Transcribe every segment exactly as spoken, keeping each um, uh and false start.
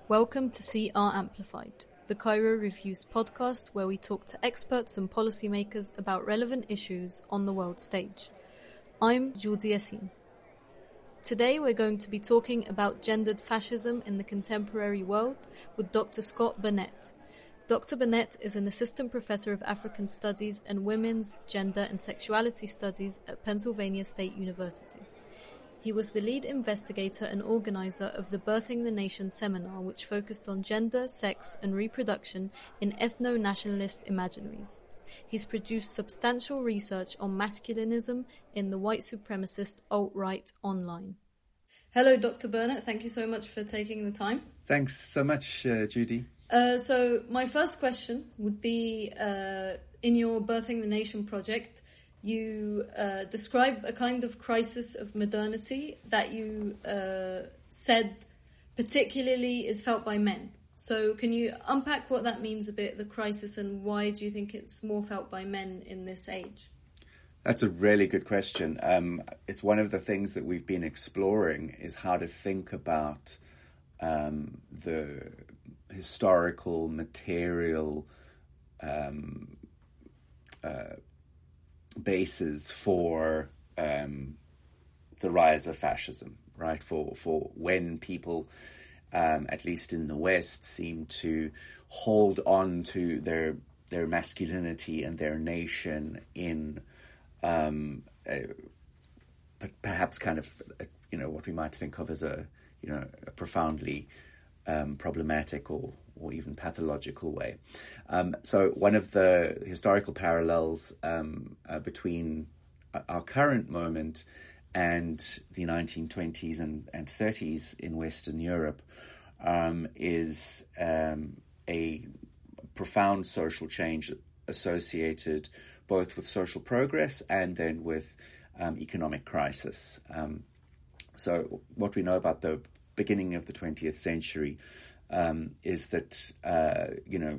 Welcome to C R Amplified, the Cairo Reviews podcast where we talk to experts and policymakers about relevant issues on the world stage. I'm Judy Yassin. Today we're going to be talking about gendered fascism in the contemporary world with Doctor Scott Burnett. Doctor Burnett is an assistant professor of African Studies and Women's, Gender and Sexuality Studies at Pennsylvania State University. He was the lead investigator and organizer of the Birthing the Nation seminar, which focused on gender, sex and reproduction in ethno-nationalist imaginaries. He's produced substantial research on masculinism in the white supremacist alt-right online. Hello, Doctor Burnett. Thank you so much for taking the time. Thanks so much, uh, Judy. Uh, so my first question would be, uh, in your Birthing the Nation project, you uh, describe a kind of crisis of modernity that you uh, said particularly is felt by men. So can you unpack what that means a bit, the crisis, and why do you think it's more felt by men in this age? That's a really good question. Um, it's one of the things that we've been exploring is how to think about um, the historical, material um, uh, basis for um, the rise of fascism, right? For for when people, um, at least in the West, seem to hold on to their their masculinity and their nation in um, a, perhaps kind of a, you know what we might think of as a you know a profoundly um, problematic or or even pathological way. Um, so one of the historical parallels um, uh, between our current moment and the nineteen twenties and, and thirties in Western Europe um, is um, a profound social change associated both with social progress and then with um, economic crisis. Um, so what we know about the beginning of the twentieth century Um, is that, uh, you know,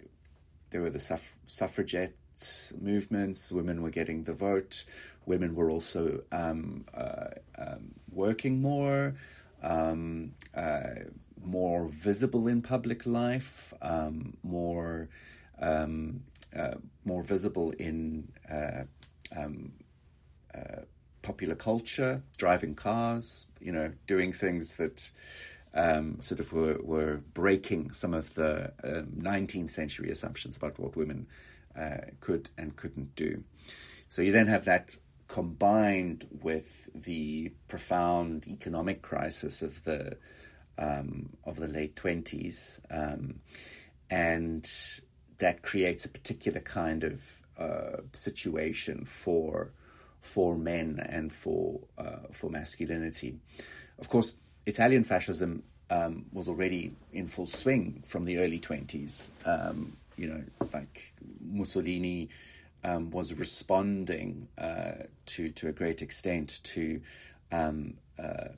there were the suff- suffragette movements, women were getting the vote, women were also um, uh, um, working more, um, uh, more visible in public life, um, more um, uh, more visible in uh, um, uh, popular culture, driving cars, you know, doing things that Um, sort of were, were breaking some of the um, nineteenth century assumptions about what women uh, could and couldn't do. So you then have that combined with the profound economic crisis of the um, of the late twenties, um, and that creates a particular kind of uh, situation for for men and for uh, for masculinity. Of course, Italian fascism um, was already in full swing from the early twenties. Um, you know, like Mussolini um, was responding uh, to to a great extent to um, uh,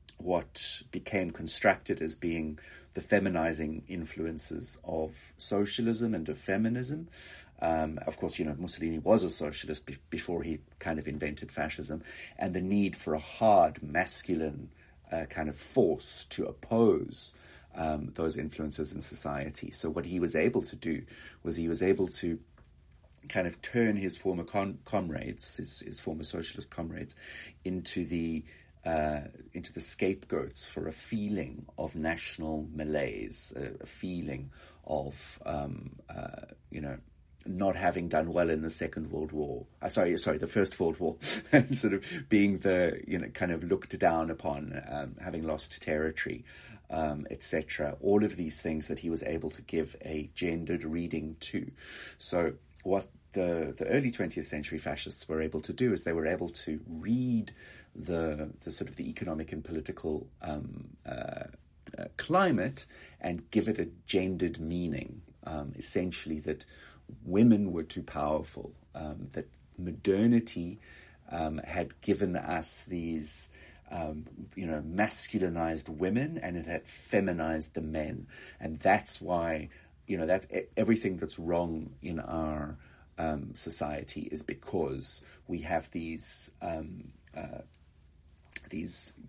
what became constructed as being the feminizing influences of socialism and of feminism. Um, of course, you know, Mussolini was a socialist be- before he kind of invented fascism, and the need for a hard, masculine Uh, kind of force to oppose um, those influences in society. So what he was able to do was he was able to kind of turn his former con- comrades, his, his former socialist comrades, into the uh, into the scapegoats for a feeling of national malaise, a, a feeling of um, uh, you know. not having done well in the Second World War, uh, sorry, sorry, the First World War, and sort of being the, you know, kind of looked down upon, um, having lost territory, um, et cetera. All of these things that he was able to give a gendered reading to. So what the the early twentieth century fascists were able to do is they were able to read the the sort of the economic and political um, uh, uh, climate and give it a gendered meaning, um, essentially that women were too powerful, um, that modernity um, had given us these, um, you know, masculinized women, and it had feminized the men. And that's why, you know, that's everything that's wrong in our um, society is because we have these um, uh, these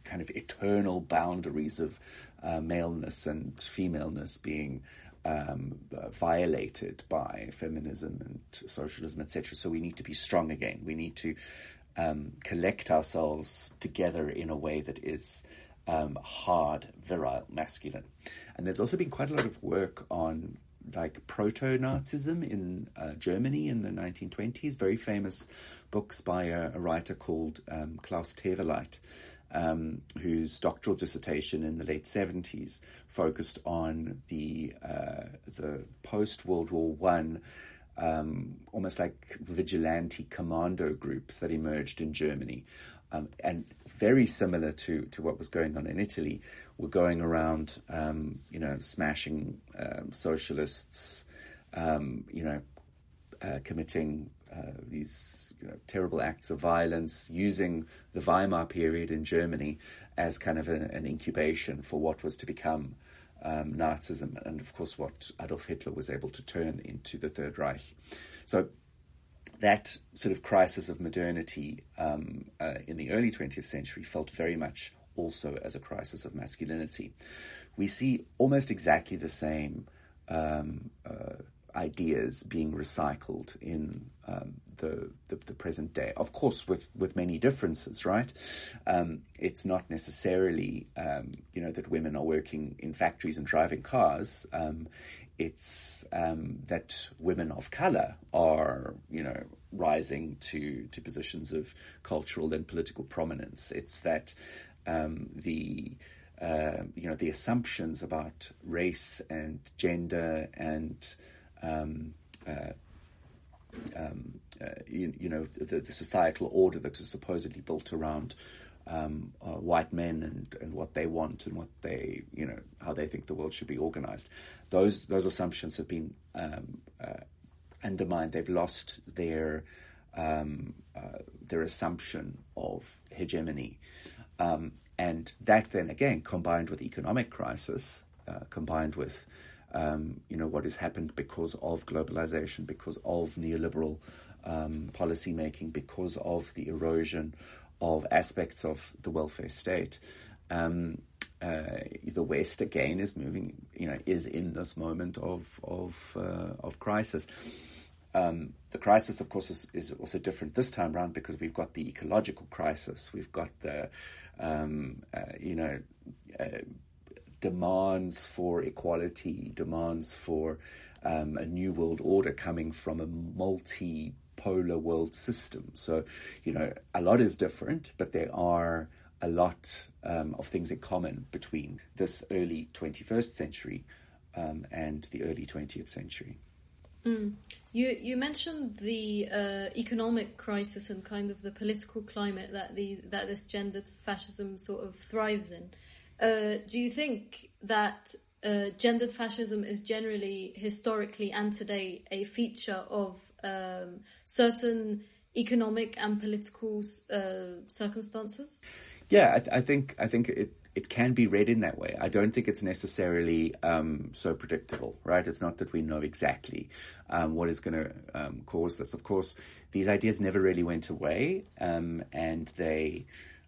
kind of eternal boundaries of uh, maleness and femaleness being um, uh, violated by feminism and socialism, et cetera. So we need to be strong again. We need to um, collect ourselves together in a way that is um, hard, virile, masculine. And there's also been quite a lot of work on like proto-Nazism in uh, Germany in the nineteen twenties, very famous books by a, a writer called um, Klaus Teweleit, um, whose doctoral dissertation in the late seventies focused on the uh, the post-World War One um, almost like vigilante commando groups that emerged in Germany. Um, and very similar to, to what was going on in Italy, were going around, um, you know, smashing um, socialists, um, you know, uh, committing uh, these you know, terrible acts of violence, using the Weimar period in Germany as kind of a, an incubation for what was to become um, Nazism, and of course what Adolf Hitler was able to turn into the Third Reich. So that sort of crisis of modernity um, uh, in the early twentieth century felt very much also as a crisis of masculinity. We see almost exactly the same um, uh, ideas being recycled in um, the, the the present day. Of course, with, with many differences, right? Um, it's not necessarily, um, you know, that women are working in factories and driving cars. Um, It's um, that women of colour are, you know, rising to, to positions of cultural and political prominence. It's that um, the, uh, you know, the assumptions about race and gender and, um, uh, um, uh, you, you know, the, the societal order that is supposedly built around Um, uh, white men and, and what they want and what they, you know, how they think the world should be organized. Those those assumptions have been um, uh, undermined. They've lost their um, uh, their assumption of hegemony, um, and that then again combined with economic crisis, uh, combined with um, you know what has happened because of globalization, because of neoliberal um, policy making, because of the erosion of aspects of the welfare state. Um, uh, the West again is moving, you know, is in this moment of of uh, of crisis. Um, the crisis, of course, is, is also different this time around because we've got the ecological crisis. We've got the, um, uh, you know, uh, demands for equality, demands for um, a new world order coming from a multi polar world system. So, you know, a lot is different, but there are a lot um, of things in common between this early twenty-first century um, and the early twentieth century. Mm. You you mentioned the uh, economic crisis and kind of the political climate that the that this gendered fascism sort of thrives in. Uh, do you think that uh, gendered fascism is generally, historically and today, a feature of um, certain economic and political uh, circumstances? Yeah, I, th- I think I think it, it can be read in that way. I don't think it's necessarily um, so predictable, right? It's not that we know exactly um, what is going to um, cause this. Of course, these ideas never really went away, um, and they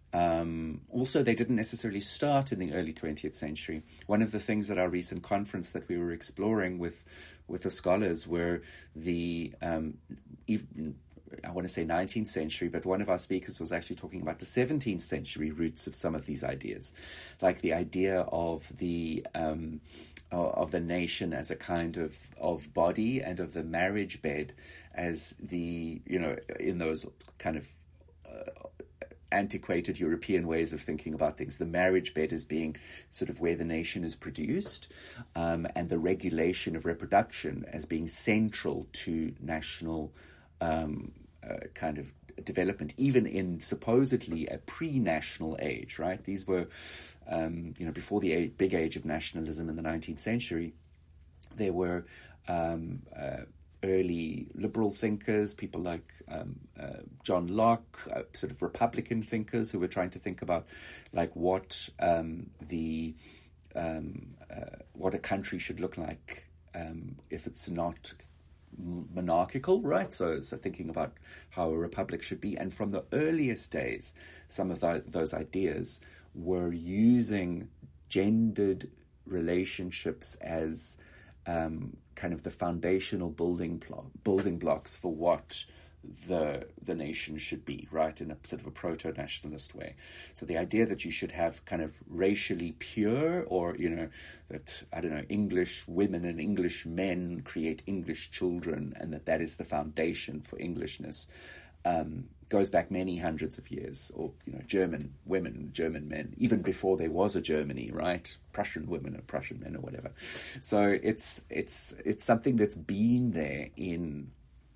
um, also they didn't necessarily start in the early twentieth century. One of the things at our recent conference that we were exploring with with the scholars were the um, even, I want to say nineteenth century, but one of our speakers was actually talking about the seventeenth century roots of some of these ideas, like the idea of the um, of the nation as a kind of, of body and of the marriage bed as the, you know, in those kind of uh, antiquated European ways of thinking about things, the marriage bed as being sort of where the nation is produced, um, and the regulation of reproduction as being central to national um, uh, kind of development, even in supposedly a pre-national age, right? These were, um, you know, before the age, big age of nationalism in the nineteenth century, there were um, uh, early liberal thinkers, people like um, uh, John Locke, uh, sort of Republican thinkers who were trying to think about like what um, the um, uh, what a country should look like um, if it's not monarchical, right? So, so thinking about how a republic should be. And from the earliest days, some of the, those ideas were using gendered relationships as um, kind of the foundational building block, building blocks for what the the nation should be, right, in a sort of a proto-nationalist way. So the idea that you should have kind of racially pure, or, you know, that, I don't know, English women and English men create English children, and that that is the foundation for Englishness, um, goes back many hundreds of years. Or, you know, German women and German men, even before there was a Germany, right? Prussian women and Prussian men, or whatever. So it's it's it's something that's been there in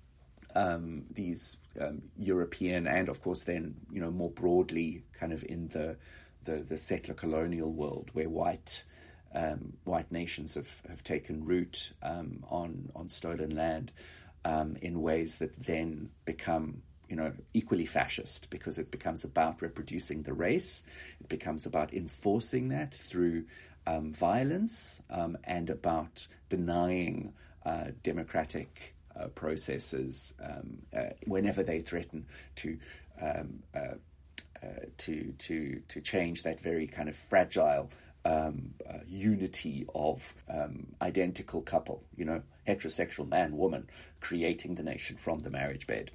Um, these um, European, and of course then, you know, more broadly kind of in the the, the settler colonial world, where white um, white nations have, have taken root um, on on stolen land um, in ways that then become, you know, equally fascist, because it becomes about reproducing the race. It becomes about enforcing that through um, violence um, and about denying uh, democratic Uh, processes um, uh, whenever they threaten to um, uh, uh, to to to change that very kind of fragile um, uh, unity of um, identical couple, you know, heterosexual man, woman, creating the nation from the marriage bed.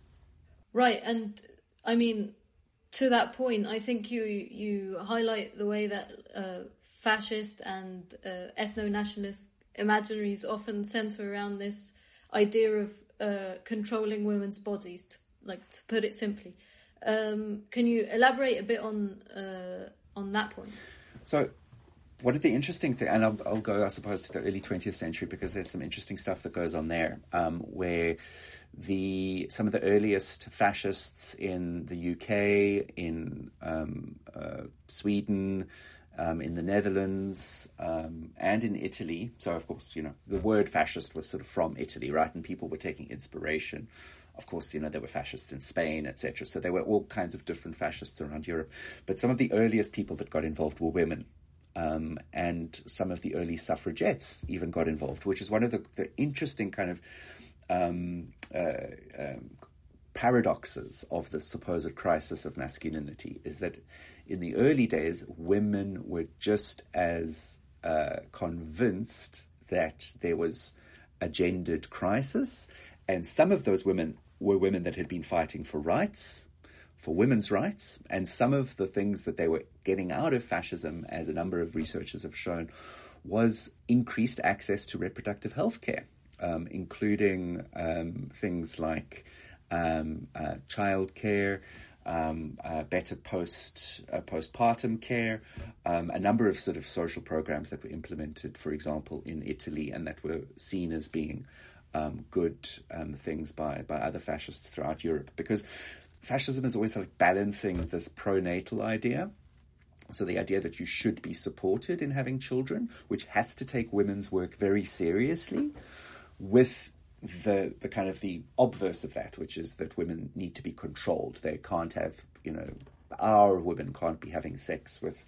Right, and I mean, to that point, I think you you highlight the way that uh, fascist and uh, ethno-nationalist imaginaries often centre around this idea of uh, controlling women's bodies, to, like to put it simply. Um, can you elaborate a bit on uh, on that point? So, one of the interesting things, and I'll, I'll go, I suppose, to the early twentieth century, because there's some interesting stuff that goes on there, um, where the some of the earliest fascists in the U K, in um, uh, Sweden, Um, in the Netherlands, um, and in Italy. So, of course, you know, the word fascist was sort of from Italy, right? And people were taking inspiration. Of course, you know, there were fascists in Spain, et cetera. So there were all kinds of different fascists around Europe. But some of the earliest people that got involved were women. Um, and some of the early suffragettes even got involved, which is one of the, the interesting kind of um, uh, um, paradoxes of the supposed crisis of masculinity, is that in the early days, women were just as uh, convinced that there was a gendered crisis, and some of those women were women that had been fighting for rights, for women's rights, and some of the things that they were getting out of fascism, as a number of researchers have shown, was increased access to reproductive health care, um, including um, things like um, uh, childcare, Um, uh, better post uh, postpartum care, um, a number of sort of social programs that were implemented, for example, in Italy, and that were seen as being um, good um, things by, by other fascists throughout Europe. Because fascism is always sort of balancing this pronatal idea, so the idea that you should be supported in having children, which has to take women's work very seriously, with the the kind of the obverse of that, which is that women need to be controlled. They can't have, you know, our women can't be having sex with,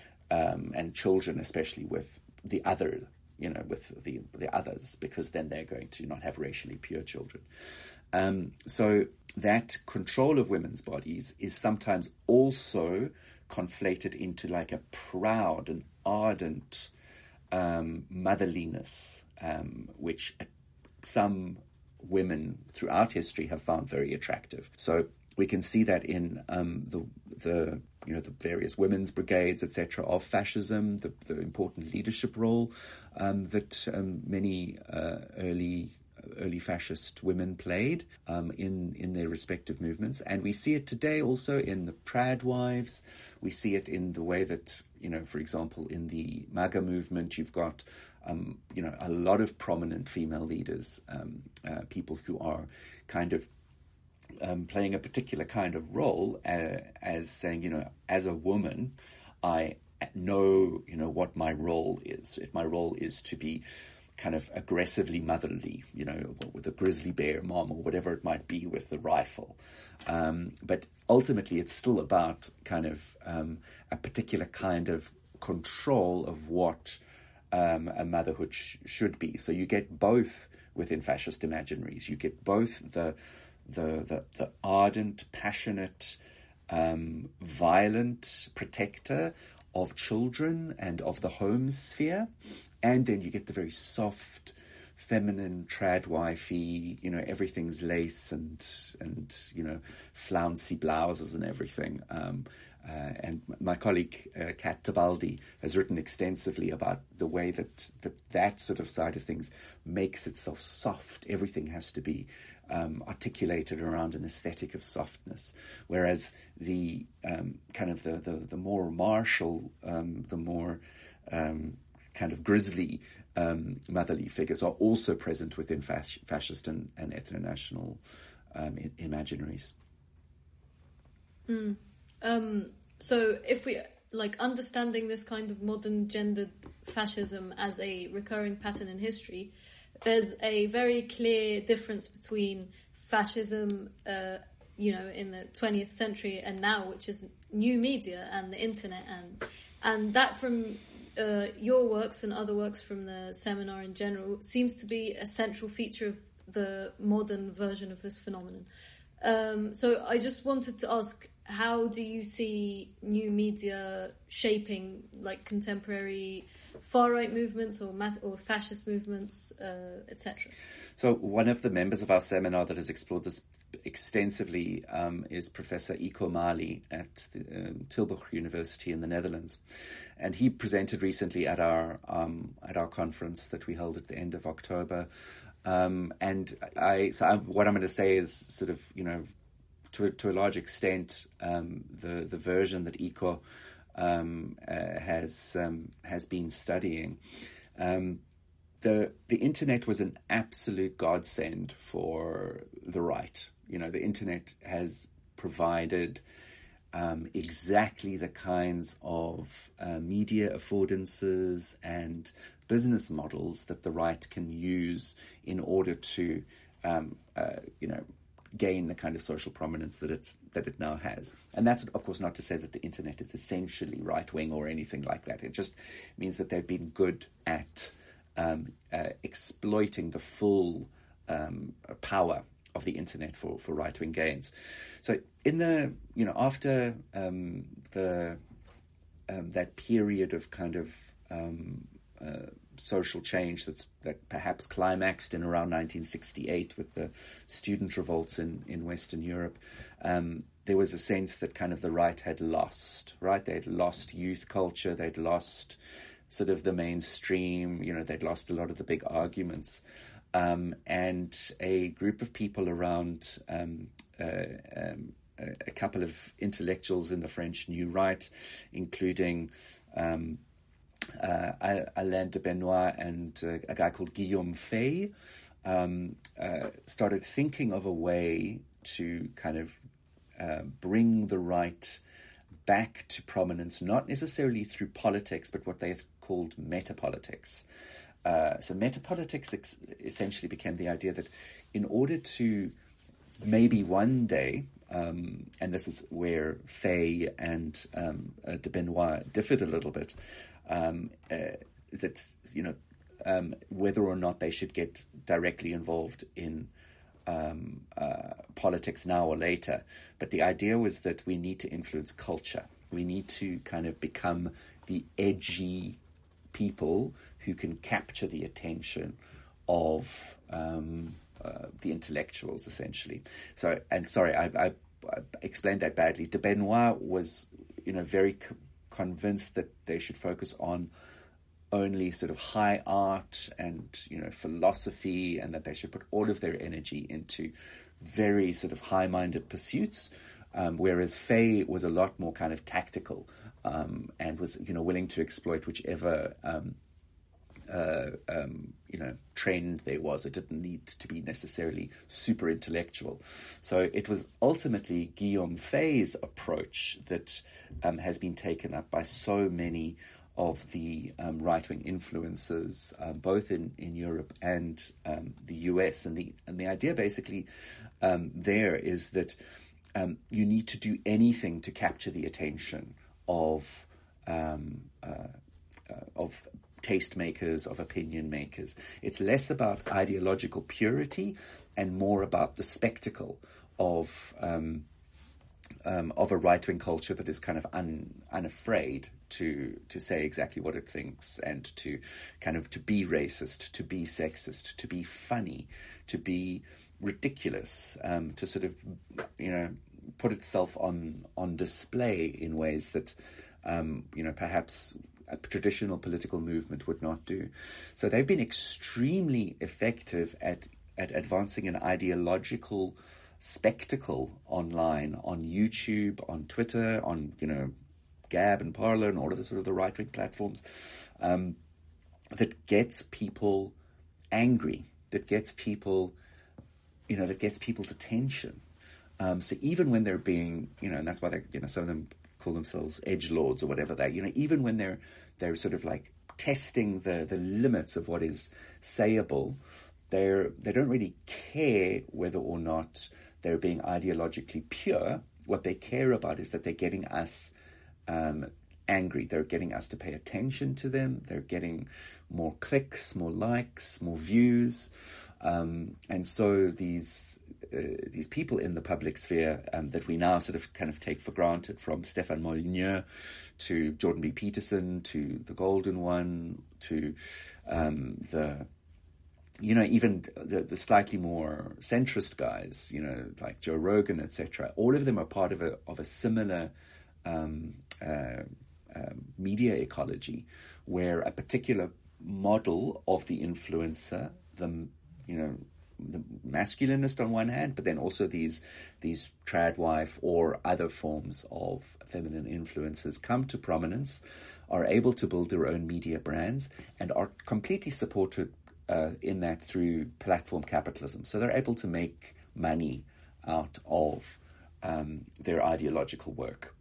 um, and children especially, with the other, you know, with the the others, because then they're going to not have racially pure children. Um, so that control of women's bodies is sometimes also conflated into like a proud and ardent um, motherliness, um, which some women throughout history have found very attractive. So we can see that in um, the the you know the various women's brigades, et cetera, of fascism, the, the important leadership role um, that um, many uh, early early fascist women played um, in in their respective movements, and we see it today also in the trad wives. We see it in the way that, you know, for example, in the MAGA movement, you've got Um, you know, a lot of prominent female leaders, um, uh, people who are kind of um, playing a particular kind of role uh, as saying, you know, as a woman, I know, you know, what my role is. If my role is to be kind of aggressively motherly, you know, with a grizzly bear mom or whatever it might be with the rifle. Um, but ultimately, it's still about kind of um, a particular kind of control of what Um, a motherhood sh- should be. So you get both within fascist imaginaries. You get both the the the, the ardent, passionate, um, violent protector of children and of the home sphere, and then you get the very soft, feminine, tradwifey, you know, everything's lace and, and you know, flouncy blouses and everything. Um, uh, and my colleague, uh, Kat Tabaldi, has written extensively about the way that, that that sort of side of things makes itself soft. Everything has to be um, articulated around an aesthetic of softness, whereas the um, kind of the, the, the more martial, um, the more um, kind of grisly um, motherly figures are also present within fas- fascist and, and ethno-national um, I- imaginaries. Mm. Um, so if we, like, understanding this kind of modern gendered fascism as a recurring pattern in history, there's a very clear difference between fascism, uh, you know, in the twentieth century and now, which is new media and the internet, and and that from uh, your works and other works from the seminar in general seems to be a central feature of the modern version of this phenomenon. Um, so I just wanted to ask, how do you see new media shaping, like, contemporary far-right movements or mass- or fascist movements, uh, et cetera? So one of the members of our seminar that has explored this extensively um, is Professor Iko Mali at the, um, Tilburg University in the Netherlands, and he presented recently at our um, at our conference that we held at the end of October. Um, and I, so I, what I'm going to say is sort of, you know, to a, to a large extent, um, the the version that Iko um, uh, has um, has been studying. Um, the the internet was an absolute godsend for the right. You know, the internet has provided um, exactly the kinds of uh, media affordances and business models that the right can use in order to, um, uh, you know, gain the kind of social prominence that it that it now has. And that's, of course, not to say that the internet is essentially right-wing or anything like that. It just means that they've been good at um, uh, exploiting the full um, power of the internet for, for right-wing gains. So in the, you know, after um, the um, that period of kind of um, uh, social change that's that perhaps climaxed in around nineteen sixty-eight with the student revolts in, in Western Europe, um, there was a sense that kind of the right had lost, right? They'd lost youth culture, they'd lost sort of the mainstream, you know, they'd lost a lot of the big arguments. Um, and a group of people around um, uh, um, a, a couple of intellectuals in the French New Right, including um, uh, Alain de Benoit and uh, a guy called Guillaume Fay, um, uh, started thinking of a way to kind of uh, bring the right back to prominence, not necessarily through politics, but what they called metapolitics. Uh, so metapolitics ex- essentially became the idea that in order to maybe one day, um, and this is where Fay and um, uh, de Benoit differed a little bit, um, uh, that, you know, um, whether or not they should get directly involved in um, uh, politics now or later. But the idea was that we need to influence culture. We need to kind of become the edgy people who can capture the attention of um, uh, the intellectuals, essentially. So, and sorry, I, I, I explained that badly. De Benoit was, you know, very co- convinced that they should focus on only sort of high art and, you know, philosophy, and that they should put all of their energy into very sort of high-minded pursuits. Um, whereas Fay was a lot more kind of tactical um, and was, you know, willing to exploit whichever, um, uh, um, you know, trend there was. It didn't need to be necessarily super intellectual. So it was ultimately Guillaume Fay's approach that um, has been taken up by so many of the um, right-wing influences, um, both in, in Europe and um, the U S. And the and the idea basically um, there is that Um, you need to do anything to capture the attention of um, uh, uh, of tastemakers, of opinion makers. It's less about ideological purity and more about the spectacle of um, um, of a right-wing culture that is kind of un, unafraid to to say exactly what it thinks, and to kind of to be racist, to be sexist, to be funny, to be ridiculous, um, to sort of, you know, put itself on on display in ways that, um, you know, perhaps a traditional political movement would not do. So they've been extremely effective at at advancing an ideological spectacle online, on YouTube, on Twitter, on, you know, Gab and Parler and all of the sort of the right-wing platforms, um, that gets people angry, that gets people, you know, that gets people's attention. Um, so even when they're being, you know, and that's why they, you know, some of them call themselves edgelords or whatever they, you know, even when they're they're sort of like testing the the limits of what is sayable, they're they don't really care whether or not they're being ideologically pure. What they care about is that they're getting us um, angry. They're getting us to pay attention to them. They're getting more clicks, more likes, more views. Um, and so these uh, these people in the public sphere um, that we now sort of kind of take for granted, from Stefan Molyneux to Jordan B. Peterson to the Golden One to um, the, you know, even the, the slightly more centrist guys, you know, like Joe Rogan, et cetera. All of them are part of a of a similar um, uh, uh, media ecology, where a particular model of the influencer, the you know, the masculinist on one hand, but then also these these trad wife or other forms of feminine influences come to prominence, are able to build their own media brands, and are completely supported uh, in that through platform capitalism. So they're able to make money out of um, their ideological work.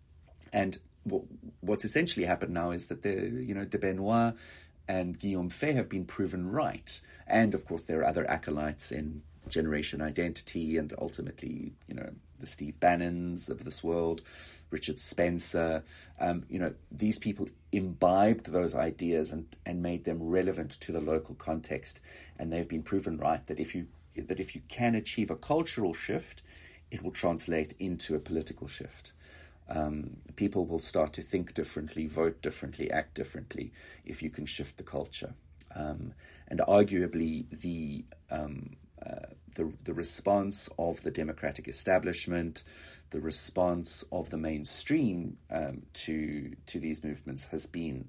And w- what's essentially happened now is that the you know de Benoit and Guillaume Fay have been proven right. And, of course, there are other acolytes in Generation Identity and ultimately, you know, the Steve Bannons of this world, Richard Spencer. Um, you know, these people imbibed those ideas and, and made them relevant to the local context. And they've been proven right that if you that if you can achieve a cultural shift, it will translate into a political shift. Um, people will start to think differently, vote differently, act differently if you can shift the culture. Um, and arguably, the, um, uh, the the response of the democratic establishment, the response of the mainstream um, to to these movements has been,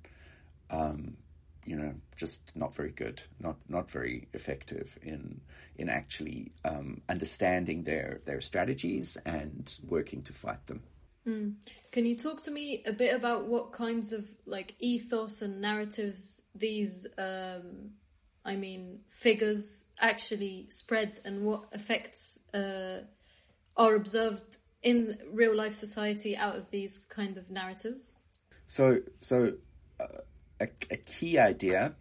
um, you know, just not very good, not not very effective in in actually um, understanding their their strategies and working to fight them. Mm. Can you talk to me a bit about what kinds of like ethos and narratives these, um, I mean, figures actually spread, and what effects uh, are observed in real life society out of these kind of narratives? So, so uh, a, a key idea,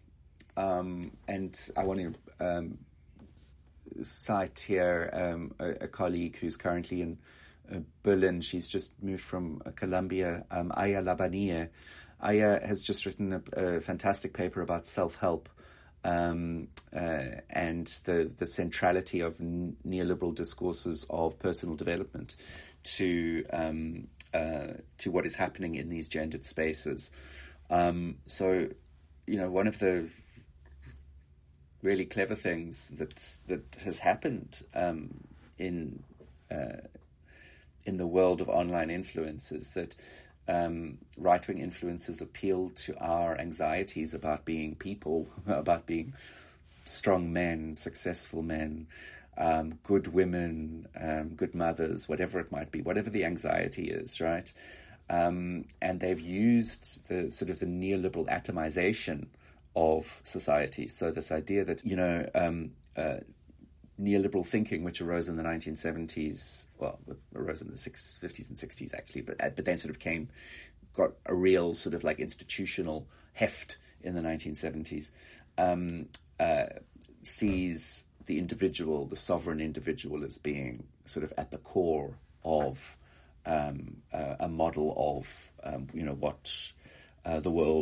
um, and I want to um, cite here um, a, a colleague who's currently in Uh, Berlin. She's just moved from uh, Colombia, um, Aya Labanie. Aya has just written a, a fantastic paper about self-help um, uh, and the, the centrality of n- neoliberal discourses of personal development to um, uh, to what is happening in these gendered spaces. Um, so, you know, one of the really clever things that that has happened um, in uh, in the world of online influencers, that um, right-wing influencers appeal to our anxieties about being people, about being strong men, successful men, um, good women, um, good mothers, whatever it might be, whatever the anxiety is, right? Um, and they've used the sort of the neoliberal atomization of society. So this idea that, you know, um, uh, neoliberal thinking, which arose in the nineteen seventies, well, it arose in the six, fifties and sixties actually, but but then sort of came, got a real sort of like institutional heft in the nineteen seventies, um, uh, sees the individual, the sovereign individual, as being sort of at the core of um, uh, a model of, um, you know, what uh, the world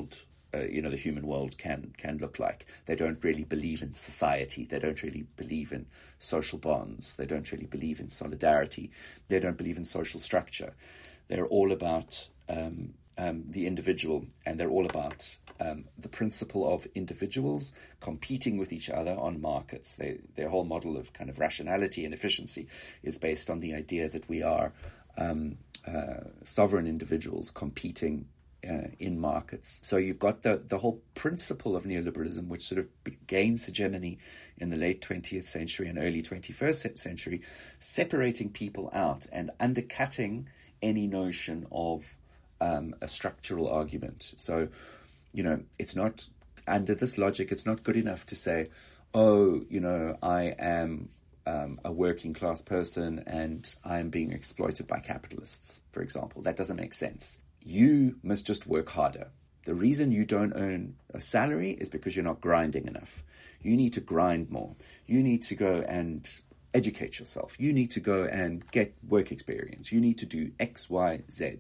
uh, you know, the human world can can look like. They don't really believe in society. They don't really believe in social bonds. They don't really believe in solidarity. They don't believe in social structure. They're all about um, um, the individual, and they're all about um, the principle of individuals competing with each other on markets. They, their whole model of kind of rationality and efficiency is based on the idea that we are um, uh, sovereign individuals competing uh, in markets. So you've got the, the whole principle of neoliberalism, which sort of gains hegemony in the late twentieth century and early twenty-first century, separating people out and undercutting any notion of um, a structural argument. So, you know, it's not, under this logic, it's not good enough to say, oh, you know, I am um, a working class person and I am being exploited by capitalists, for example. That doesn't make sense. You must just work harder. The reason you don't earn a salary is because you're not grinding enough. You need to grind more. You need to go and educate yourself. You need to go and get work experience. You need to do X, Y, Z.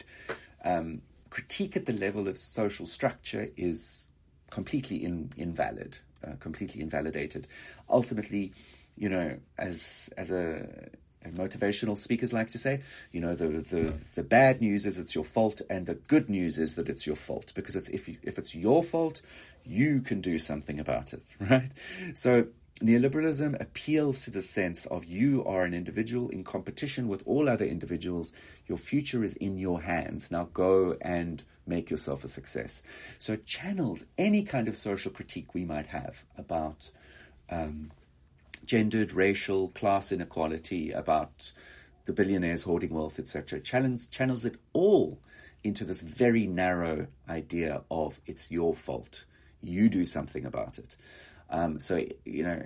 Um, critique at the level of social structure is completely in, invalid, uh, completely invalidated. Ultimately, you know, as as a, a motivational speakers like to say, you know, the, the the bad news is it's your fault, and the good news is that it's your fault, because it's if you, if it's your fault, you can do something about it, right? So neoliberalism appeals to the sense of you are an individual in competition with all other individuals. Your future is in your hands. Now go and make yourself a success. So it channels any kind of social critique we might have about um, gendered, racial, class inequality, about the billionaires hoarding wealth, et cetera. Channels, channels it all into this very narrow idea of it's your fault. You do something about it. Um, so, you know,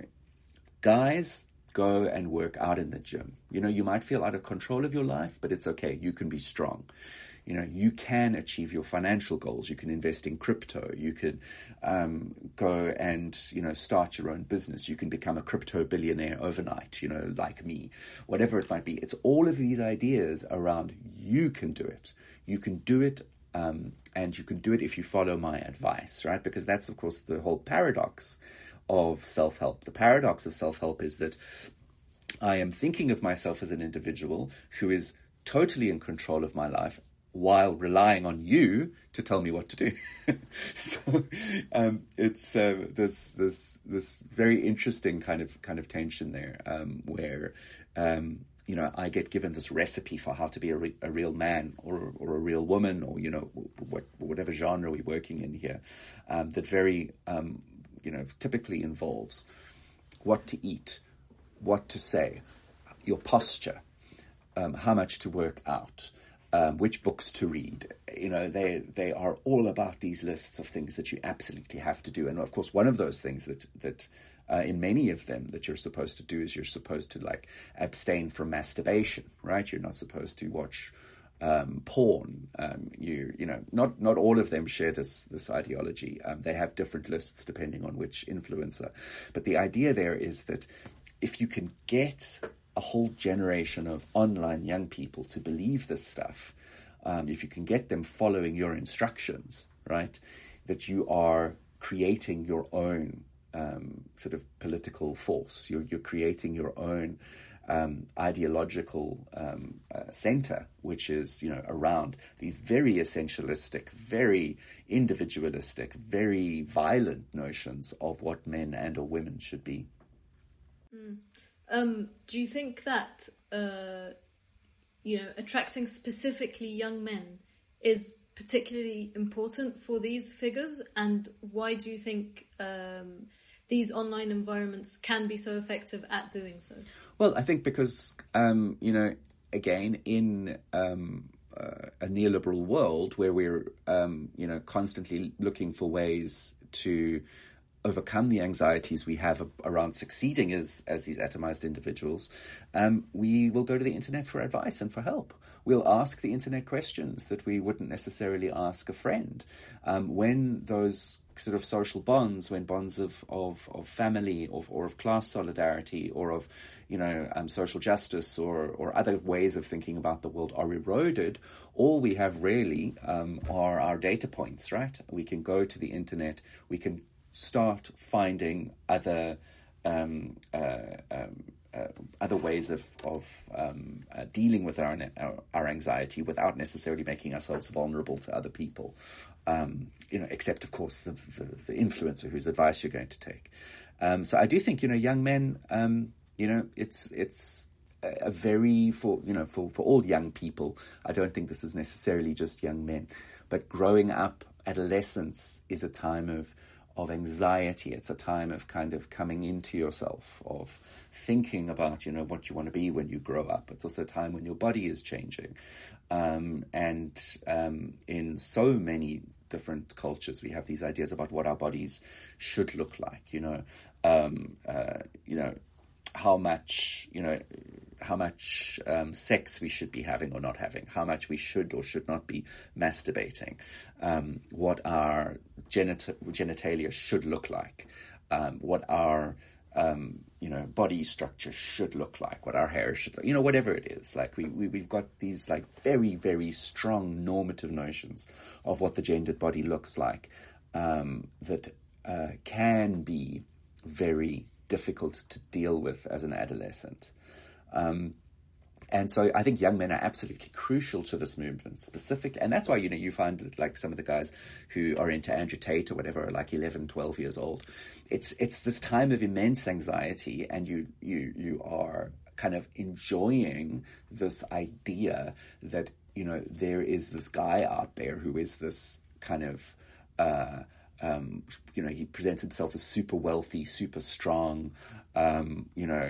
guys, go and work out in the gym. You know, you might feel out of control of your life, but it's okay. You can be strong. You know, you can achieve your financial goals. You can invest in crypto. You can um, go and, you know, start your own business. You can become a crypto billionaire overnight, you know, like me, whatever it might be. It's all of these ideas around you can do it. You can do it. Um, and you can do it if you follow my advice, right? Because that's, of course, the whole paradox of self-help. The paradox of self-help is that I am thinking of myself as an individual who is totally in control of my life while relying on you to tell me what to do. so um, it's uh, this this this very interesting kind of kind of tension there, um, where um, you know, I get given this recipe for how to be a, re- a real man or or a real woman, or, you know, what, whatever genre we're working in here, um, that very, um, you know, typically involves what to eat, what to say, your posture, um, how much to work out, um, which books to read. You know, they they are all about these lists of things that you absolutely have to do. And, of course, one of those things that that Uh, in many of them that you're supposed to do is you're supposed to, like, abstain from masturbation, right? You're not supposed to watch um, porn. Um, you you know, not not all of them share this this ideology. Um, they have different lists depending on which influencer. But the idea there is that if you can get a whole generation of online young people to believe this stuff, um, if you can get them following your instructions, right, that you are creating your own Um, sort of political force. You're, you're creating your own um, ideological um, uh, center, which is, you know, around these very essentialistic, very individualistic, very violent notions of what men and or women should be. Mm. Um, do you think that, uh, you know, attracting specifically young men is particularly important for these figures? And why do you think um, these online environments can be so effective at doing so? Well, I think because, um, you know, again, in um, uh, a neoliberal world where we're, um, you know, constantly looking for ways to overcome the anxieties we have around succeeding as as these atomized individuals, um, we will go to the internet for advice and for help. we'll ask the internet questions that we wouldn't necessarily ask a friend. Um, when those sort of social bonds, when bonds of, of, of family or, or of class solidarity or of, you know, um, social justice or, or other ways of thinking about the world are eroded, all we have really um, are our data points, right? We can go to the internet, we can start finding other um, uh, um, uh, other ways of, of um, uh, dealing with our, our our anxiety without necessarily making ourselves vulnerable to other people. Um, you know, except of course the, the the influencer whose advice you're going to take. Um, so I do think, you know, young men, um, you know, it's it's a very for you know for, for all young people. I don't think this is necessarily just young men, but growing up, adolescence is a time of of anxiety. It's a time of kind of coming into yourself, of thinking about, you know, what you want to be when you grow up. It's also a time when your body is changing. Um, and um, in so many different cultures, we have these ideas about what our bodies should look like, you know, um, uh, you know, how much, you know, how much um, sex we should be having or not having, how much we should or should not be masturbating, um, what our genita- genitalia should look like, um, what our, um, you know, body structure should look like, what our hair should look, you know, whatever it is. Like we, we, we've got these like very, very strong normative notions of what the gendered body looks like um, that uh, can be very difficult to deal with as an adolescent. Um, and so I think young men are absolutely crucial to this movement, specific. And that's why, you know, you find that, like, some of the guys who are into Andrew Tate or whatever are like eleven, twelve years old. It's, it's this time of immense anxiety, and you, you, you are kind of enjoying this idea that, you know, there is this guy out there who is this kind of, uh, um, you know, he presents himself as super wealthy, super strong, um, you know,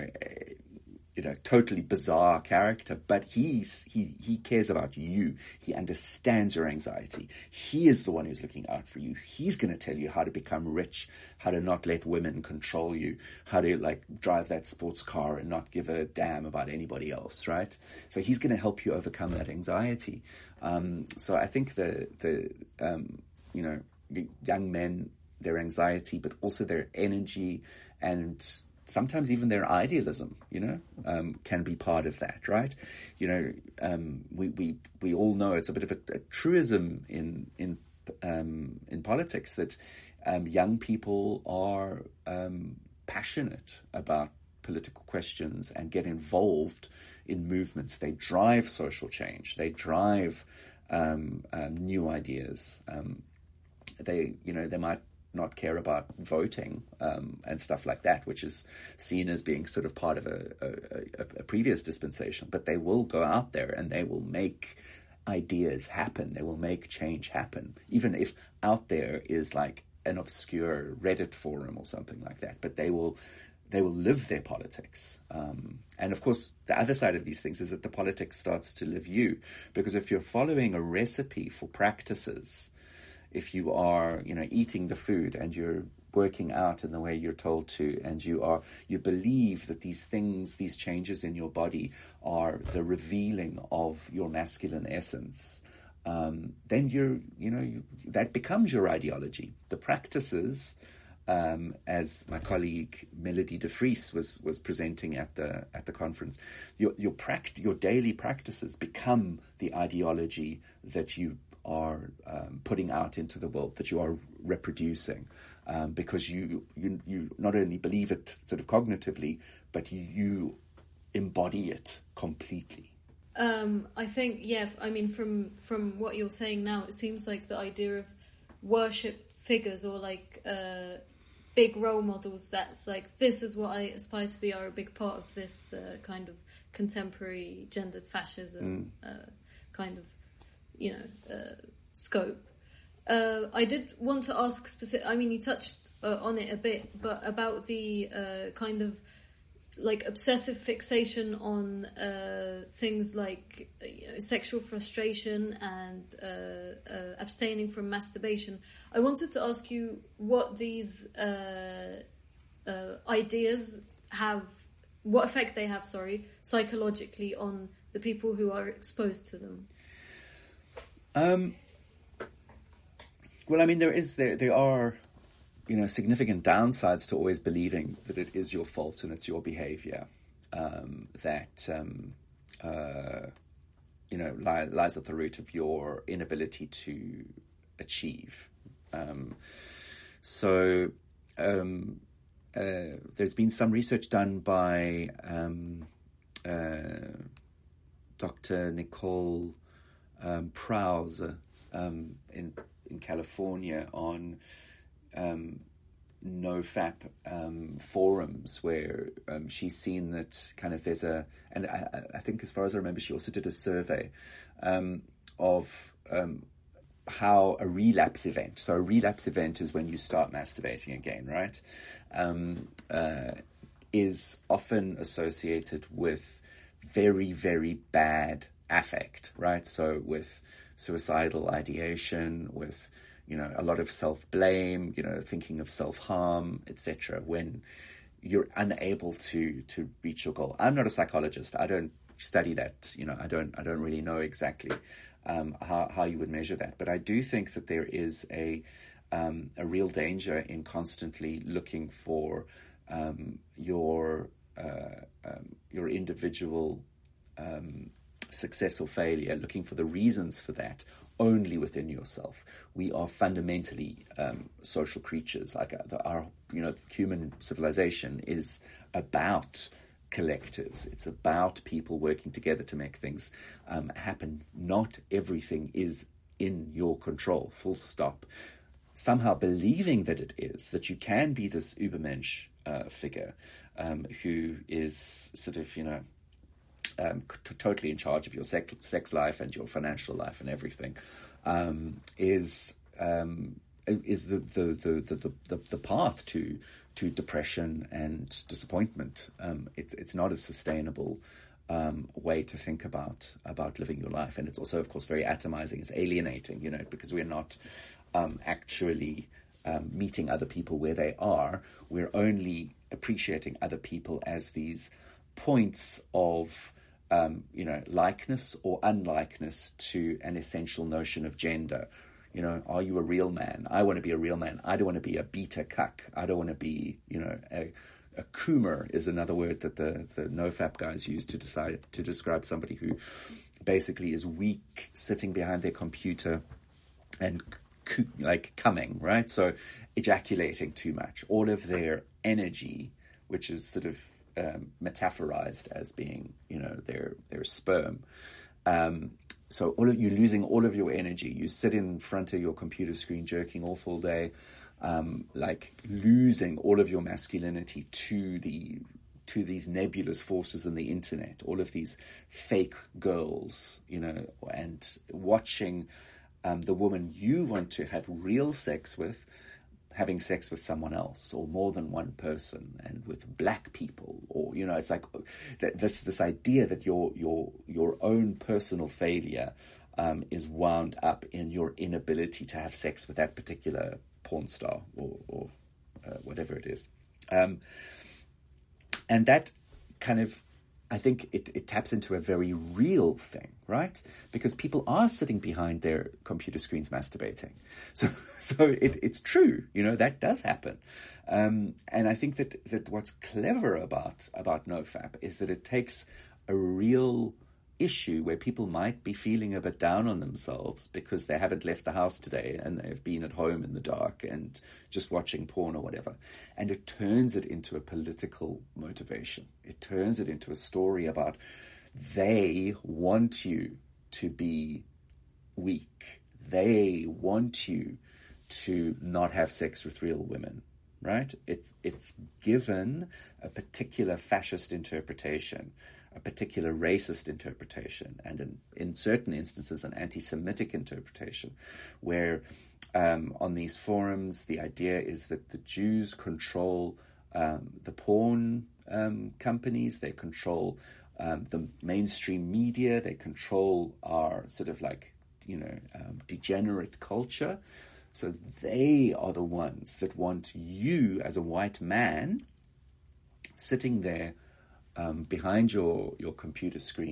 you know, totally bizarre character, but he's, he, he cares about you. He understands your anxiety. He is the one who's looking out for you. He's going to tell you how to become rich, how to not let women control you, how to, like, drive that sports car and not give a damn about anybody else, right? So he's going to help you overcome that anxiety. Um, so I think the, the, um, you know, young men, their anxiety, but also their energy and sometimes even their idealism, you know, um, can be part of that, right? You know, um, we, we, we all know it's a bit of a, a truism in, in, um, in politics that, um, young people are, um, passionate about political questions and get involved in movements. They drive social change. They drive, um, um, new ideas. Um, they, you know, they might not care about voting um, and stuff like that, which is seen as being sort of part of a, a, a previous dispensation. But they will go out there and they will make ideas happen. They will make change happen, even if out there is like an obscure Reddit forum or something like that. But they will they will live their politics. Um, and of course, the other side of these things is that the politics starts to live you, because if you're following a recipe for practices, if you are, you know, eating the food and you're working out in the way you're told to, and you are, you believe that these things, these changes in your body are the revealing of your masculine essence, um, then you're, you know, you, that becomes your ideology. The practices, um, as my colleague Melody de Vries was was presenting at the at the conference, your your pract- your daily practices become the ideology that you are um, putting out into the world, that you are reproducing, um, because you, you you not only believe it sort of cognitively, but you, you embody it completely. Um, I think, yeah, I mean, from from what you're saying now, it seems like the idea of worship figures or like uh, big role models, that's like, this is what I aspire to be, are a big part of this uh, kind of contemporary gendered fascism mm. uh, kind of, you know, uh, scope. Uh, I did want to ask specific. I mean, you touched uh, on it a bit, but about the uh, kind of like obsessive fixation on uh, things like, you know, sexual frustration and uh, uh, abstaining from masturbation. I wanted to ask you what these uh, uh, ideas have, what effect they have, sorry, psychologically on the people who are exposed to them? Um, well, I mean, there is there there are, you know, significant downsides to always believing that it is your fault and it's your behaviour um, that um, uh, you know li- lies at the root of your inability to achieve. Um, so um, uh, there's been some research done by um, uh, Doctor Nicole um, Prowse um, in in California on um, NoFap um, forums, where um, she's seen that kind of there's a, and I, I think as far as I remember, she also did a survey um, of um, how a relapse event. So a relapse event is when you start masturbating again, right? Um, uh, is often associated with very, very bad affect, right? So with suicidal ideation, with, you know, a lot of self-blame, you know, thinking of self-harm, et cetera, when you're unable to to reach your goal. I'm not a psychologist. I don't study that. You know, I don't I don't really know exactly um, how how you would measure that. But I do think that there is a um, a real danger in constantly looking for um, your uh, um, your individual um, success or failure, looking for the reasons for that only within yourself. We are fundamentally um, social creatures. Like uh, the, our, you know, human civilization is about collectives. It's about people working together to make things um, happen. Not everything is in your control. Full stop. Somehow believing that it is, that you can be this Übermensch uh, figure um, who is sort of, you know, Um, t- totally in charge of your sex, sex life and your financial life and everything, um, is um, is the the, the, the, the the path to to depression and disappointment. Um, it's it's not a sustainable um, way to think about about living your life, and it's also, of course, very atomizing. It's alienating, you know, because we're not um, actually um, meeting other people where they are. We're only appreciating other people as these points of Um, you know, likeness or unlikeness to an essential notion of gender. You know, are you a real man? I want to be a real man. I don't want to be a beta cuck. I don't want to be, you know, a, a coomer is another word that the, the NoFap guys use to decide to describe somebody who basically is weak, sitting behind their computer and co- like coming, right? So ejaculating too much. All of their energy, which is sort of Um, metaphorized as being, you know, their their sperm. Um, so all of, you're losing all of your energy. You sit in front of your computer screen jerking off all day, um, like losing all of your masculinity to the to these nebulous forces in the internet, all of these fake girls, you know, and watching um, the woman you want to have real sex with having sex with someone else, or more than one person, and with black people, or, you know, it's like this this idea that your your your own personal failure um, is wound up in your inability to have sex with that particular porn star or, or uh, whatever it is, um, and that kind of, I think it, it taps into a very real thing, right? Because people are sitting behind their computer screens masturbating. So so it, it's true, you know, that does happen. Um, and I think that, that what's clever about, about NoFap is that it takes a real issue where people might be feeling a bit down on themselves because they haven't left the house today and they've been at home in the dark and just watching porn or whatever. And it turns it into a political motivation. It turns it into a story about they want you to be weak. They want you to not have sex with real women, right? It's, it's given a particular fascist interpretation, a particular racist interpretation, and in, in certain instances an anti-Semitic interpretation, where um, on these forums the idea is that the Jews control um, the porn um, companies, they control um, the mainstream media, they control our sort of like, you know, um, degenerate culture. So they are the ones that want you as a white man sitting there Um, behind your, your computer screen,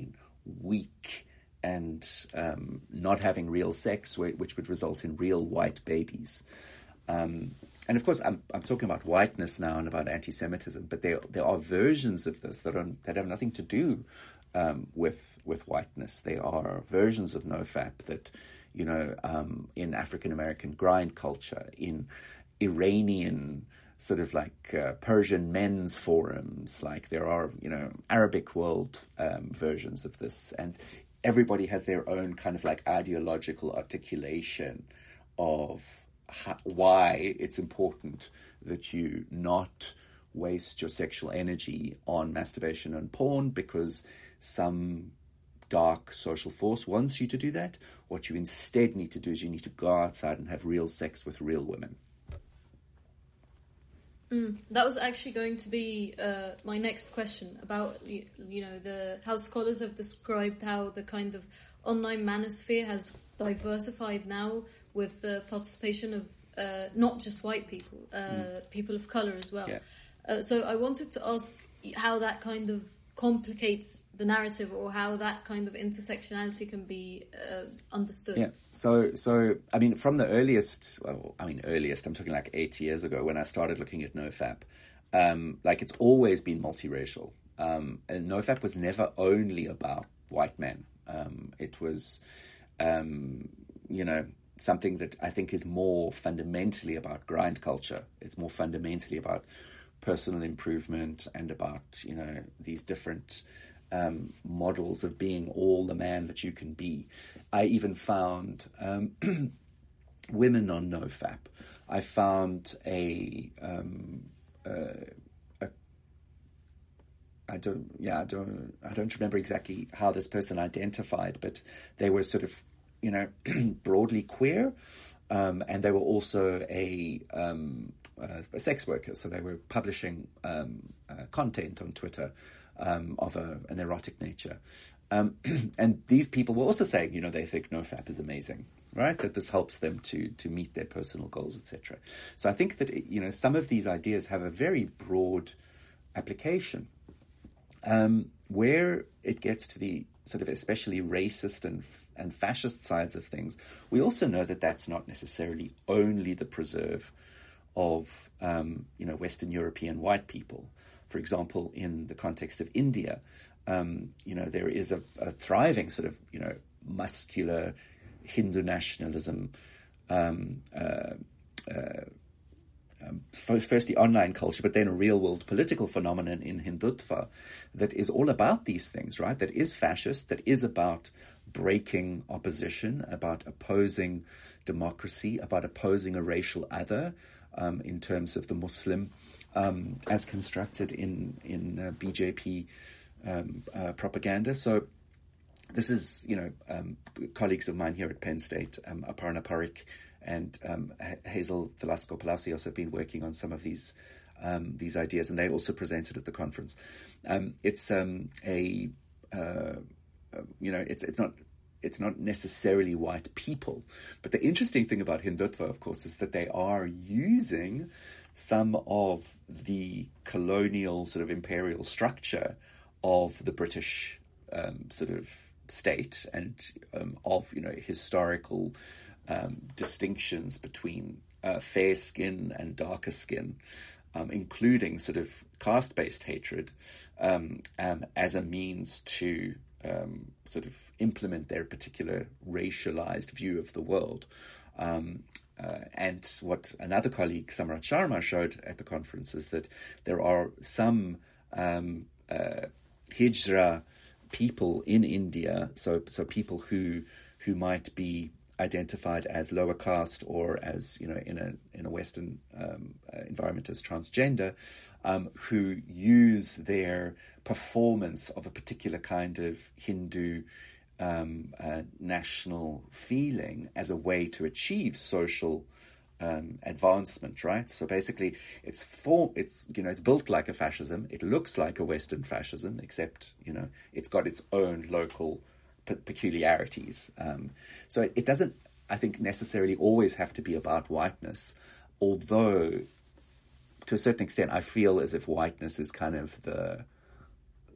weak and um, not having real sex, which would result in real white babies. Um, and of course, I'm, I'm talking about whiteness now and about anti-Semitism, but there there are versions of this that are that have nothing to do um, with with whiteness. They are versions of NoFap that, you know, um, in African American grind culture, in Iranian sort of like uh, Persian men's forums, like there are, you know, Arabic world um, versions of this, and everybody has their own kind of like ideological articulation of how, why it's important that you not waste your sexual energy on masturbation and porn because some dark social force wants you to do that. What you instead need to do is you need to go outside and have real sex with real women. Mm, that was actually going to be uh, my next question about, you, you know, the how scholars have described how the kind of online manosphere has diversified now with the participation of uh, not just white people, uh, mm. people of colour as well. Yeah. Uh, so I wanted to ask how that kind of complicates the narrative, or how that kind of intersectionality can be uh, understood. Yeah. So, so I mean, from the earliest, well, I mean, earliest, I'm talking like eight years ago when I started looking at NoFap, um, like it's always been multiracial. Um, and NoFap was never only about white men. Um, it was, um, you know, something that I think is more fundamentally about grind culture. It's more fundamentally about personal improvement and about, you know, these different um, models of being all the man that you can be. I even found um, women on NoFap. I found a, um, uh, a I don't, yeah, I don't, I don't remember exactly how this person identified, but they were sort of, you know, broadly queer, um, and they were also a um, Uh, a sex worker, so they were publishing um, uh, content on Twitter um, of a, an erotic nature. Um, and these people were also saying, you know, they think NoFap is amazing, right? That this helps them to to meet their personal goals, et cetera. So I think that, you know, some of these ideas have a very broad application. Um, where it gets to the sort of especially racist and and fascist sides of things, we also know that that's not necessarily only the preserve of, um, you know, Western European white people. For example, in the context of India, um, you know, there is a, a thriving sort of, you know, muscular Hindu nationalism, um, uh, uh, um, firstly online culture, but then a real-world political phenomenon in Hindutva that is all about these things, right? That is fascist, that is about breaking opposition, about opposing democracy, about opposing a racial other, Um, in terms of the Muslim, um, as constructed in in uh, B J P um, uh, propaganda. So this is, you know, um, colleagues of mine here at Penn State, um, Aparna Parikh and um, Hazel Velasco Palacios have been working on some of these um, these ideas, and they also presented at the conference. Um, it's um, a uh, uh, you know, it's it's not. It's not necessarily white people. But the interesting thing about Hindutva, of course, is that they are using some of the colonial sort of imperial structure of the British um, sort of state and um, of, you know, historical um, distinctions between uh, fair skin and darker skin, um, including sort of caste-based hatred um, um, as a means to um, sort of implement their particular racialized view of the world. Um, uh, and what another colleague, Samrat Sharma, showed at the conference is that there are some um, uh, Hijra people in India, so so people who who might be identified as lower caste or as, you know, in a in a Western um, uh, environment as transgender, um, who use their performance of a particular kind of Hindu um, uh, national feeling as a way to achieve social um, advancement, right? So basically, it's for it's you know it's built like a fascism. It looks like a Western fascism, except, you know, it's got its own local pe- peculiarities. Um, so it, it doesn't, I think, necessarily always have to be about whiteness, although to a certain extent, I feel as if whiteness is kind of the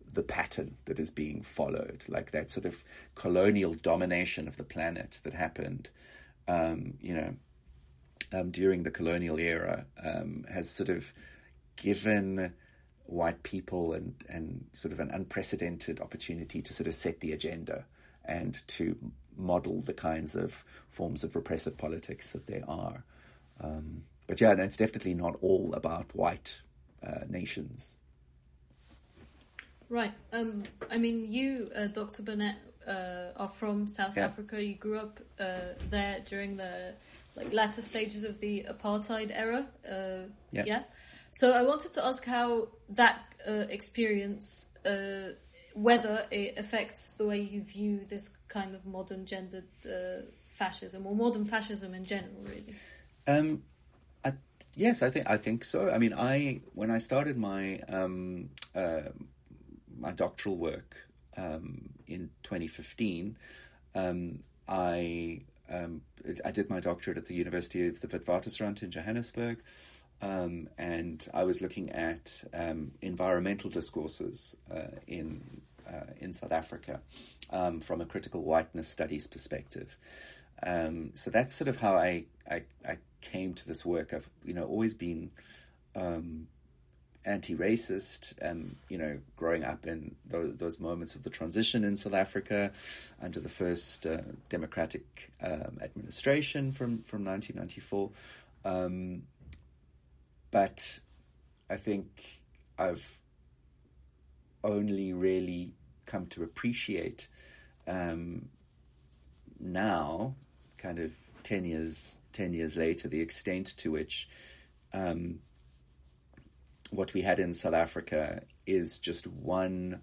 the pattern that is being followed, like that sort of colonial domination of the planet that happened, um, you know, um, during the colonial era, um, has sort of given white people and, and sort of an unprecedented opportunity to sort of set the agenda and to model the kinds of forms of repressive politics that there are. Um, but yeah, no, it's definitely not all about white uh, nations. Right. Um, I mean, you, uh, Doctor Burnett, uh, are from South Yeah. Africa. You grew up uh, there during the like latter stages of the apartheid era. Uh, Yeah. yeah. So I wanted to ask how that uh, experience, uh, whether it affects the way you view this kind of modern gendered uh, fascism or modern fascism in general, really. Um, I, yes, I think I think so. I mean, I when I started my um, uh, my doctoral work um, in twenty fifteen, um, I um, I did my doctorate at the University of the Witwatersrand in Johannesburg. Um, and I was looking at um, environmental discourses uh, in uh, in South Africa um, from a critical whiteness studies perspective. Um, so that's sort of how I, I I came to this work. I've you know always been um, anti-racist, um, you know, growing up in those, those moments of the transition in South Africa under the first uh, democratic um, administration from from nineteen ninety-four. Um, But I think I've only really come to appreciate um, now, kind of ten years ten years later, the extent to which um, what we had in South Africa is just one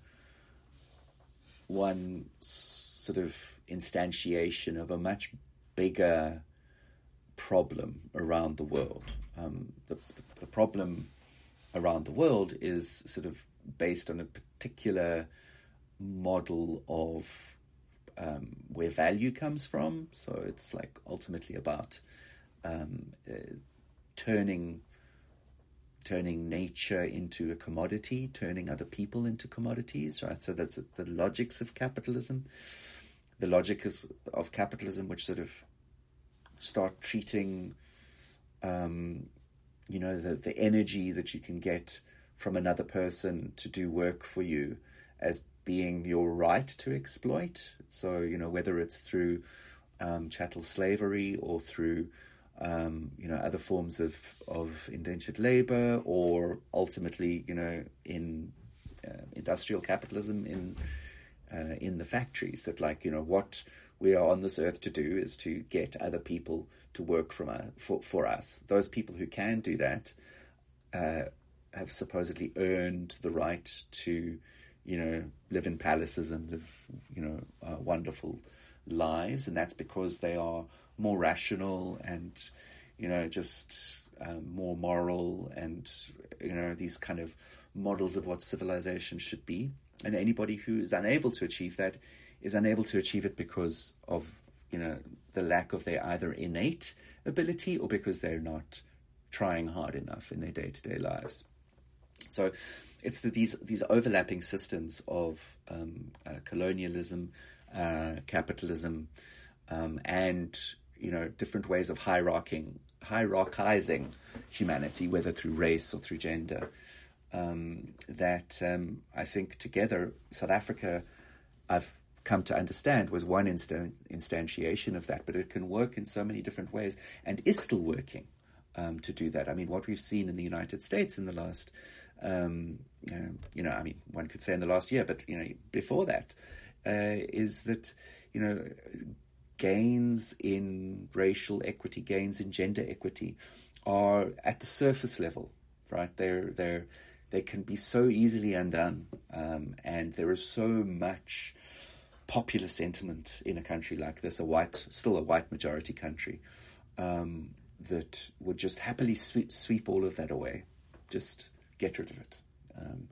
one sort of instantiation of a much bigger problem around the world. Um, the, the, the problem around the world is sort of based on a particular model of um, where value comes from. So it's like ultimately about um, uh, turning turning nature into a commodity, turning other people into commodities, right? So that's the logics of capitalism, the logic of, of capitalism, which sort of start treating, um, you know, the, the energy that you can get from another person to do work for you as being your right to exploit. So, you know, whether it's through um, chattel slavery or through, um, you know, other forms of, of indentured labor, or ultimately, you know, in uh, industrial capitalism in uh, in the factories, that, like, you know, what we are on this earth to do is to get other people to work from us, for, for us. Those people who can do that uh, have supposedly earned the right to, you know, live in palaces and live, you know, uh, wonderful lives. And that's because they are more rational and, you know, just um, more moral and, you know, these kind of models of what civilization should be. And anybody who is unable to achieve that is unable to achieve it because of, you know, the lack of their either innate ability or because they're not trying hard enough in their day-to-day lives. So it's the, these these overlapping systems of um, uh, colonialism, uh, capitalism, um, and, you know, different ways of hierarching, hierarchizing humanity, whether through race or through gender, um, that um, I think together South Africa, I've come to understand, was one instan- instantiation of that, but it can work in so many different ways and is still working um, to do that. I mean, what we've seen in the United States in the last, um, uh, you know, I mean, one could say in the last year, but, you know, before that, uh, is that, you know, gains in racial equity, gains in gender equity are at the surface level, right? They're, they're, they can be so easily undone, um, and there is so much popular sentiment in a country like this, a white, still a white majority country, um, that would just happily sweep, sweep all of that away, just get rid of it. Um,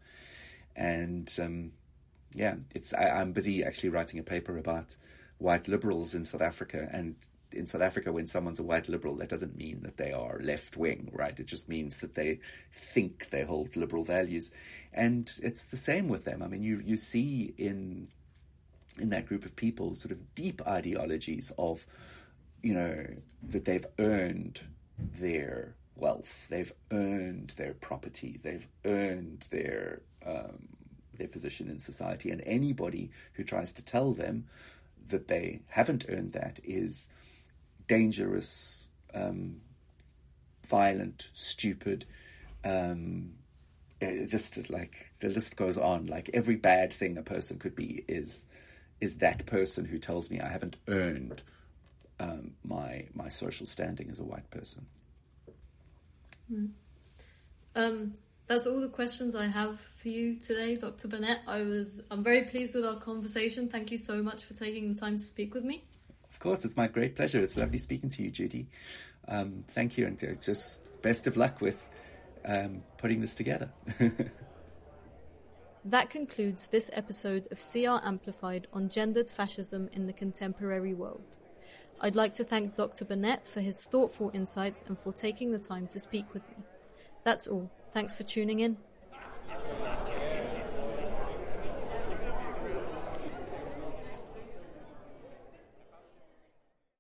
and um, yeah, it's I, I'm busy actually writing a paper about white liberals in South Africa, and in South Africa, when someone's a white liberal, that doesn't mean that they are left-wing, right? It just means that they think they hold liberal values. And it's the same with them. I mean, you, you see in in that group of people sort of deep ideologies of, you know, that they've earned their wealth, they've earned their property, they've earned their um, their position in society. And anybody who tries to tell them that they haven't earned that is dangerous, um, violent, stupid. Um, it just like the list goes on. Like every bad thing a person could be is is that person who tells me I haven't earned um, my my social standing as a white person. Mm. Um, that's all the questions I have for you today, Doctor Burnett. I was I'm very pleased with our conversation. Thank you so much for taking the time to speak with me. Of course, it's my great pleasure. It's lovely speaking to you, Judy. Um, thank you, and uh, just best of luck with um, putting this together. That concludes this episode of C R Amplified on gendered fascism in the contemporary world. I'd like to thank Doctor Burnett for his thoughtful insights and for taking the time to speak with me. That's all. Thanks for tuning in.